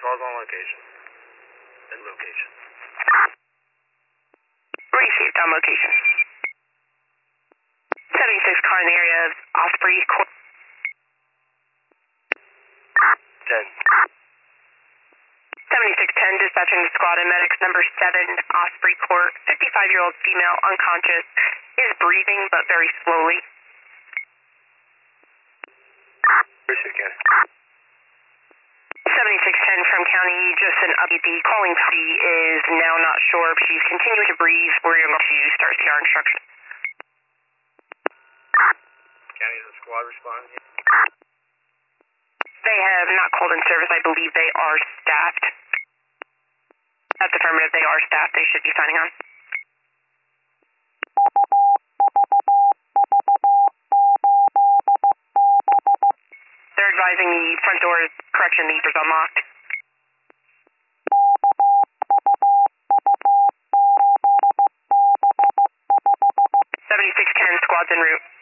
Calls on location. At location. Received on location. 76 car in the area of Osprey Court. 10. 7610 dispatching to squad and medics number 7 Osprey Court. 55-year-old female unconscious, is breathing but very slowly. Received, County. 7610 from County, just an update. The calling party is now not sure if she's continuing to breathe. We're going to start CR instruction. County, is the squad responding? They have not called in service. I believe they are staffed. That's affirmative. They are staffed. They should be signing on. They're advising the front doors, correction, the doors unlocked. 7610, squad's en route.